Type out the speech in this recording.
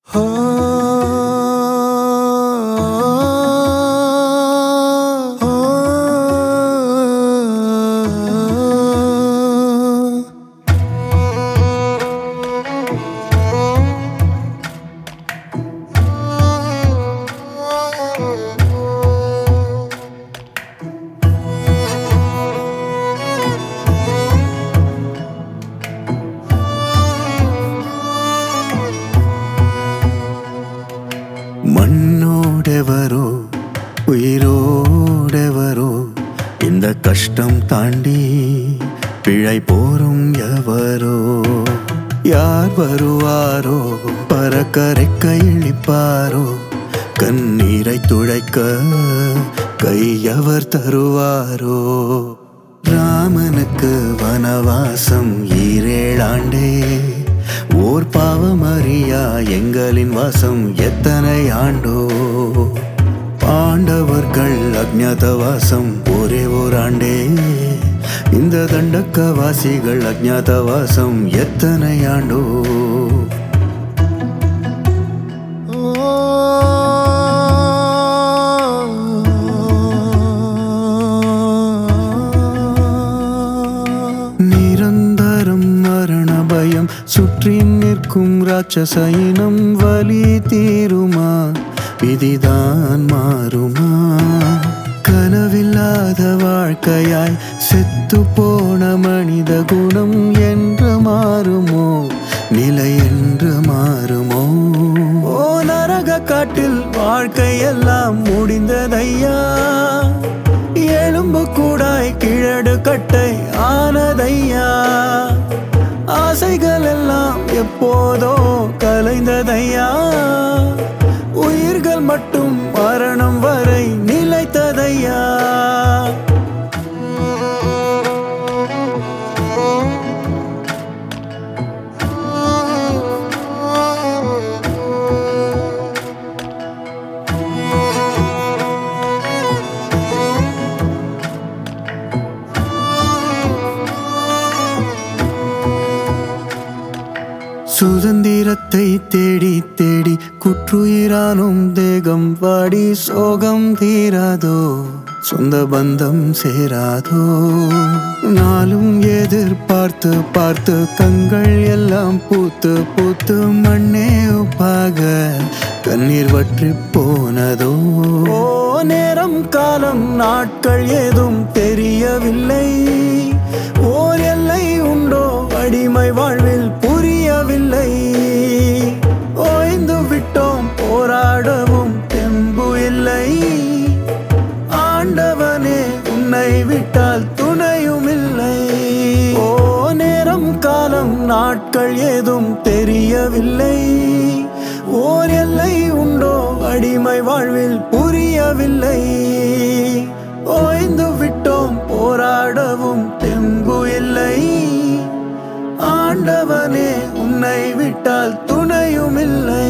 மண்ணோடவரோ உயிரோடவரோ இந்த கஷ்டம் தாண்டி பிழை போரும் எவரோ யார் வருவாரோ பறக்க ரெக்கை இழிப்பாரோ கண்ணீரை துடைக்க கையவர் தருவாரோ ராமனுக்கு வனவாசம் 7 ஆண்டே ஓர் பாவமறியா எங்களின் வாசம் எத்தனை ஆண்டோ பாண்டவர்கள் அஜ்ஞாதவாசம் ஒரே ஓர் ஆண்டே இந்த தண்டக்கவாசிகள் அஜ்ஞாதவாசம் எத்தனை ஆண்டோ நிரந்தரம் மரண பயம் சுற்றி நிற்கும் ராட்சச இனம் வலி தீருமா விதிதான் மாறுமா கனவில்லாத வாழ்க்கையாய் செத்து போன மனித குணம் என்று மாறுமோ நிலை என்று மாறுமோ ஓ நரக காட்டில் வாழ்க்கையெல்லாம் முடிந்ததையா எலும்பு கூடாய் கிழடு கட்டை ஆனதையா ஆசைகள் எல்லாம் எப்போதோ கலைந்ததையா உயிர்கள் மட்டும் மரணம் வரை நிலைத்ததையா சுதந்திரத்தை தேடி தேடி குற்றுயிரானும் தேகம் வாடி சோகம் தீராதோ சொந்த பந்தம் சேராதோ நாளும் எதிர்பார்த்து பார்த்து கண்கள் எல்லாம் பூத்து பூத்து மண்ணே உப்பாக கண்ணீர் வற்றி போனதோ ஓ நேரம் காலம் நாட்கள் ஏதும் தெரியவில்லை ஓர் எல்லை உண்டோ அடிமை வாழ்வில் புரியவில்லை ஓய்ந்து விட்டோம் போராடவும் தெம்பு இல்லை ஆண்டவனே உன்னை விட்டால் துணையும் இல்லை ஓ நேரம் காலம் நாட்கள் ஏதும் தெரியவில்லை ஓர் எல்லை உண்டோ அடிமை வாழ்வில் புரியவில்லை ஓய்ந்து விட்டோம் போராடவும் தெம்பு இல்லை ஆண்டவனே உன்னை விட்டால் துணையும் இல்லை